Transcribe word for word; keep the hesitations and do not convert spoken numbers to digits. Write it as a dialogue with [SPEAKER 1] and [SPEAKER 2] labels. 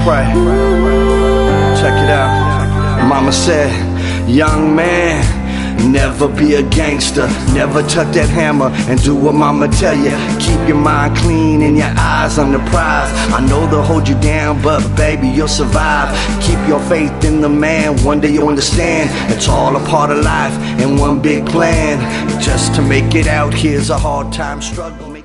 [SPEAKER 1] pray. Check it out. Mama said, young man, never be a gangster, never tuck that hammer and do what mama tell you. Keep your mind clean and your eyes on the prize. I know they'll hold you down, but baby, you'll survive. Keep your faith in the man, one day you'll understand. It's all a part of life and one big plan. Just to make it out, here's a hard time struggle.